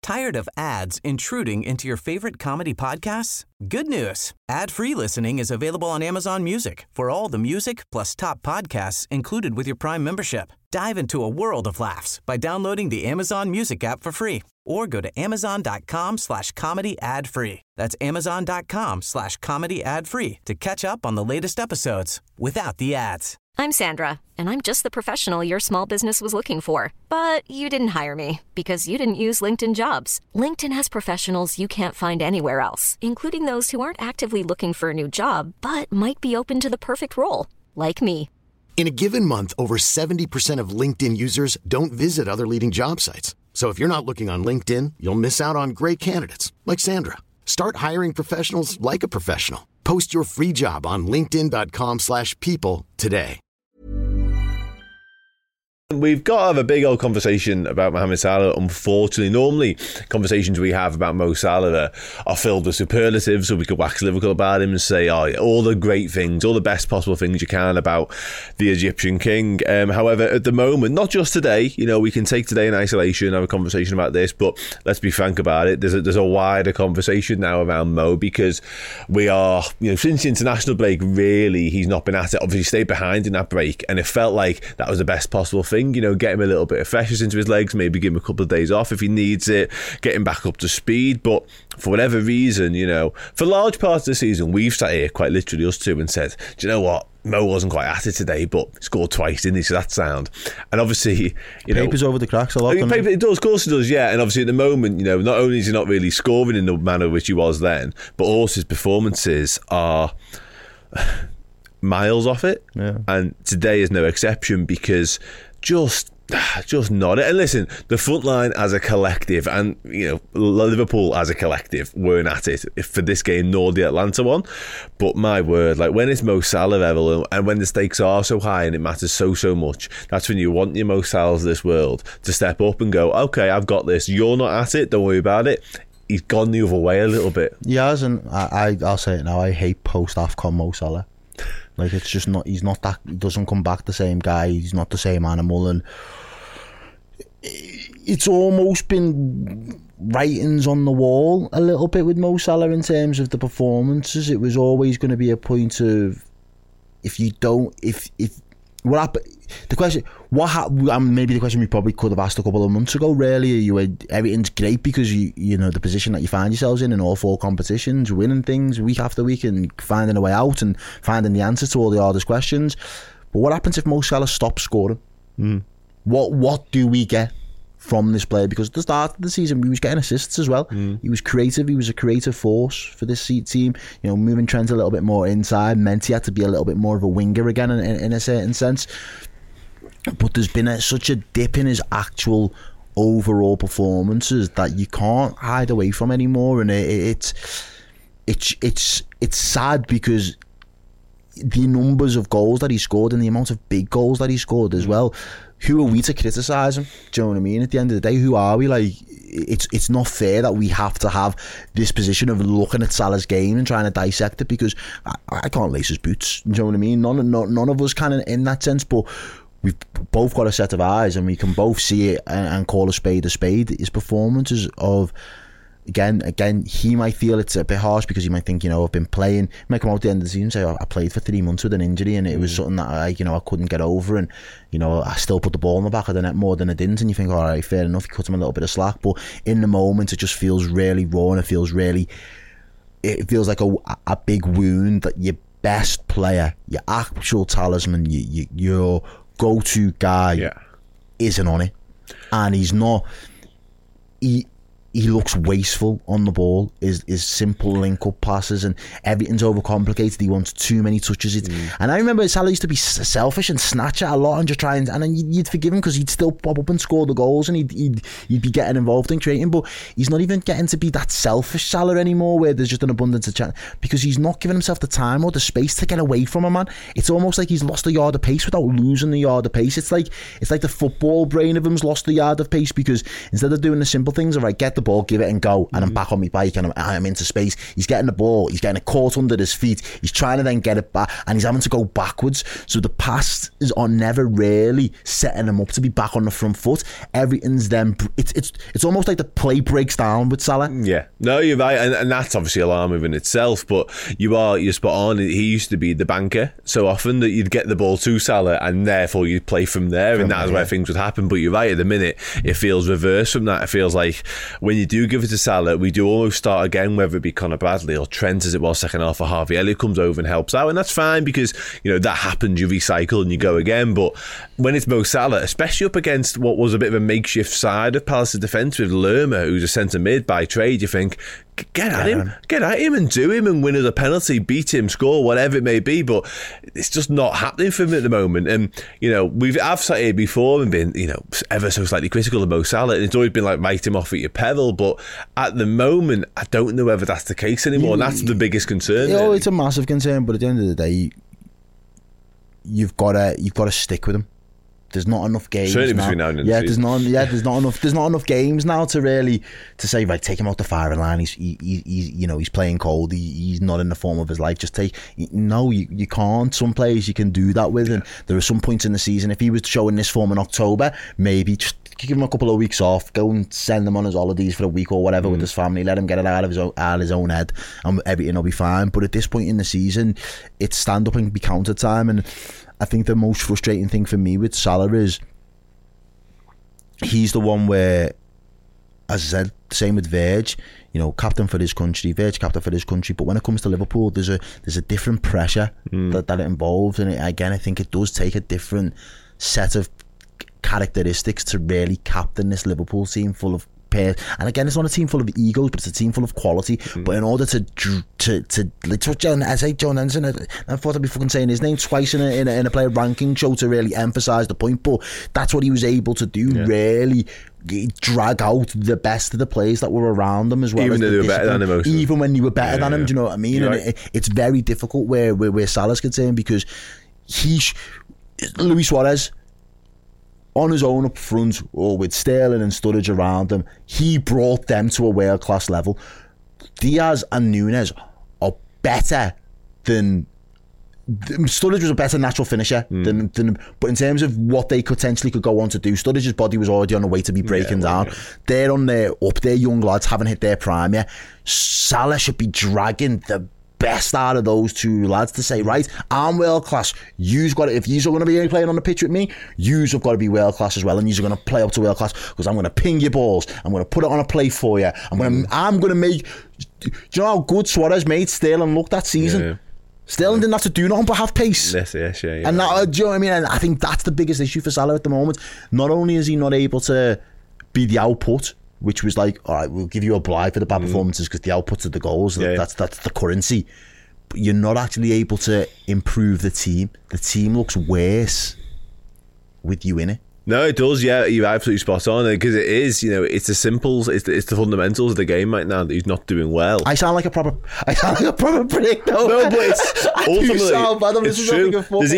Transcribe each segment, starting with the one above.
Tired of ads intruding into your favorite comedy podcasts? Good news. Ad-free listening is available on Amazon Music for all the music plus top podcasts included with your Prime membership. Dive into a world of laughs by downloading the Amazon Music app for free or go to amazon.com/comedy ad-free. That's amazon.com/comedy ad-free to catch up on the latest episodes without the ads. I'm Sandra, and I'm just the professional your small business was looking for. But you didn't hire me because you didn't use LinkedIn Jobs. LinkedIn has professionals you can't find anywhere else, including those who aren't actively looking for a new job, but might be open to the perfect role, like me. In a given month, over 70% of LinkedIn users don't visit other leading job sites. So if you're not looking on LinkedIn, you'll miss out on great candidates like Sandra. Start hiring professionals like a professional. Post your free job on linkedin.com/people today. We've got to have a big old conversation about Mohamed Salah. Unfortunately, normally conversations we have about Mo Salah are filled with superlatives, so we could wax lyrical about him and say all the great things, all the best possible things you can about the Egyptian king. However, at the moment, not just today, we can take today in isolation, have a conversation about this, but let's be frank about it. There's a wider conversation now around Mo, because we are, since the international break, really, he's not been at it. Obviously, stayed behind in that break, and it felt like that was the best possible thing. Get him a little bit of freshness into his legs, maybe give him a couple of days off if he needs it, get him back up to speed. But for whatever reason, for large parts of the season, we've sat here, quite literally us two, and said, do you know what? Mo wasn't quite at it today, but scored twice, didn't he? So that's sound. And obviously, papers over the cracks a lot. It does, of course it does, yeah. And obviously at the moment, not only is he not really scoring in the manner which he was then, but also his performances are miles off it. Yeah. And today is no exception, because just not it. And listen, the front line as a collective, and Liverpool as a collective weren't at it for this game, nor the Atlanta one. But my word, when it's Mo Salah level, and when the stakes are so high and it matters so much, that's when you want your Mo Salahs of this world to step up and go, okay, I've got this, you're not at it, don't worry about it. He's gone the other way a little bit. He has, and I'll say it now, I hate post-AFCON Mo Salah. It's just not, he's not that, he doesn't come back the same guy, he's not the same animal, and it's almost been writings on the wall a little bit with Mo Salah in terms of the performances. It was always going to be a point of, what happened? The question, maybe the question we probably could have asked a couple of months ago, really. Everything's great because you know the position that you find yourselves in all four competitions, winning things week after week and finding a way out and finding the answer to all the hardest questions. But what happens if Mo Salah stops scoring? What do we get from this player? Because at the start of the season he was getting assists as well. He was creative, he was a creative force for this team, moving Trent a little bit more inside, meant he had to be a little bit more of a winger again in a certain sense. But there's been such a dip in his actual overall performances that you can't hide away from anymore, and it's sad, because the numbers of goals that he scored and the amount of big goals that he scored as well. Who are we to criticise him? Do you know what I mean? At the end of the day, who are we? It's not fair that we have to have this position of looking at Salah's game and trying to dissect it, because I can't lace his boots. Do you know what I mean? None of us can in that sense, but we've both got a set of eyes and we can both see it and call a spade a spade. His performances of, again, he might feel it's a bit harsh because he might think, I've been playing. He might come out at the end of the season and say, I played for 3 months with an injury and it was something that I couldn't get over, and I still put the ball in the back of the net more than I didn't. And you think, all right, fair enough, you cut him a little bit of slack, but in the moment it just feels really raw, and it feels like a big wound that your best player, your actual talisman, your go-to guy isn't on it, and he's not. He looks wasteful on the ball. His simple link-up passes and everything's overcomplicated. He wants too many touches. And I remember Salah used to be selfish and snatch at a lot and just try and then you'd forgive him because he'd still pop up and score the goals and he'd be getting involved in creating. But he's not even getting to be that selfish Salah anymore, where there's just an abundance of chance, because he's not giving himself the time or the space to get away from a man. It's almost like he's lost a yard of pace without losing the yard of pace. It's like the football brain of him's lost the yard of pace, because instead of doing the simple things of, right, get the ball, give it and go, and I'm back on my bike and I'm into space. He's getting the ball, he's getting it caught under his feet, he's trying to then get it back, and he's having to go backwards. So the passes are never really setting him up to be back on the front foot. Everything's then, it's almost like the play breaks down with Salah. Yeah, no, you're right, and that's obviously alarming in itself, but you're spot on. He used to be the banker so often that you'd get the ball to Salah and therefore you'd play from there, and that is where things would happen. But you're right, at the minute it feels reverse from that. It feels like when you do give it to Salah, we do almost start again, whether it be Conor Bradley or Trent as it was second half, or Harvey Elliott comes over and helps out, and that's fine because that happens, you recycle and you go again. But when it's Mo Salah, especially up against what was a bit of a makeshift side of Palace's defence with Lerma, who's a centre mid by trade, you think, get at him and do him and win as a penalty, beat him, score, whatever it may be. But it's just not happening for him at the moment. And I've sat here before and been ever so slightly critical of Mo Salah, and it's always been like, write him off at your peril. But at the moment, I don't know whether that's the case anymore, and that's the biggest concern. It's a massive concern. But at the end of the day, you've got to stick with him. There's not enough games. Certainly between now and then. There's not enough games now to say, right, take him out the firing line. He's playing cold. He's not in the form of his life. You can't. Some players you can do that with, and there are some points in the season. If he was showing this form in October, maybe just give him a couple of weeks off, go and send him on his holidays for a week or whatever with his family. Let him get it out of his own head, and everything will be fine. But at this point in the season, it's stand up and be counter time. And I think the most frustrating thing for me with Salah is he's the one where, as I said, same with Verge, captain for his country, Verge captain for his country, but when it comes to Liverpool, there's a different pressure that it involves, and I think it does take a different set of characteristics to really captain this Liverpool team full of pairs. And again, it's not a team full of egos, but it's a team full of quality. But in order to I say John Henson, I thought I'd be fucking saying his name twice in a player ranking show to really emphasise the point, but that's what he was able to do, really drag out the best of the players that were around him, as well, even though they were better than him, even when you were better than him. Do you know what I mean? And it's very difficult where Salah's concerned, because Luis Suarez, on his own up front, or with Sterling and Sturridge around him, he brought them to a world-class level. Diaz and Núñez are better than... Sturridge was a better natural finisher than but in terms of what they potentially could go on to do, Sturridge's body was already on the way to be breaking down. They're up there, young lads, haven't hit their prime yet. Salah should be dragging the best out of those two lads to say, right, I'm world class. If you're going to be playing on the pitch with me, you've got to be world class as well, and you're going to play up to world class, because I'm going to ping your balls. I'm going to put it on a play for you. I'm going to make. Do you know how good Suarez made Sterling look that season? Yeah. Sterling didn't have to do nothing but have pace. Yeah. And that, do you know what I mean? And I think that's the biggest issue for Salah at the moment. Not only is he not able to be the output, which was like, all right, we'll give you a bribe for the bad performances because the outputs of the goals, that's the currency. But you're not actually able to improve the team. The team looks worse with you in it. No, it does. Yeah, you're absolutely spot on, because it is. It's the simples. It's the fundamentals of the game right now that he's not doing well. I sound like a proper prick, though. No, but it's ultimately it's true.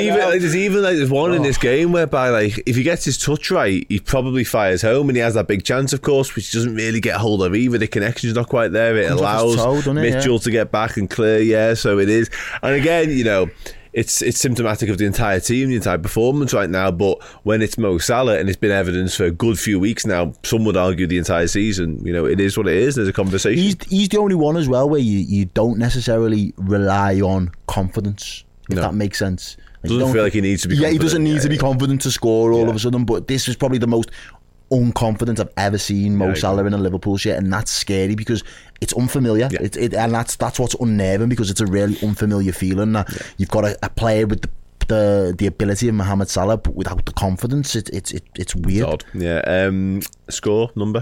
There's one in this game whereby, if he gets his touch right, he probably fires home, and he has that big chance, of course, which doesn't really get hold of either. The connection's not quite there. It allows Mitchell to get back and clear. Yeah, so it is. And again, it's symptomatic of the entire team, the entire performance right now. But when it's Mo Salah, and it's been evidence for a good few weeks now, some would argue the entire season, it is what it is. There's a conversation. He's the only one as well where you don't necessarily rely on confidence, if that makes sense. Doesn't feel like he needs to be confident. He doesn't need to be confident to score all of a sudden, but this is probably the most unconfident I've ever seen Mo Salah in a Liverpool shirt, and that's scary because it's unfamiliar. And that's what's unnerving, because it's a really unfamiliar feeling that you've got a player with the ability of Mohamed Salah, but without the confidence. It's weird. It's odd. Yeah. Score number.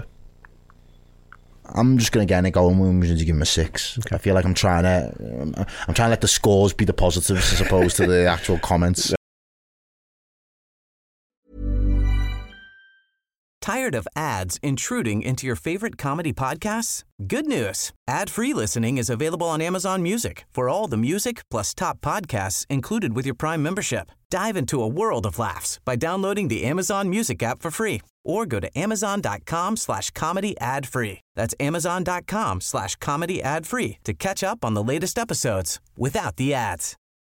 I'm just going to get it going. I'm going to give him a 6. Okay. I feel like I'm trying to let the scores be the positives as opposed to the actual comments. Tired of ads intruding into your favorite comedy podcasts? Good news. Ad-free listening is available on Amazon Music for all the music plus top podcasts included with your Prime membership. Dive into a world of laughs by downloading the Amazon Music app for free or go to amazon.com/comedy ad-free. That's amazon.com/comedy ad-free to catch up on the latest episodes without the ads.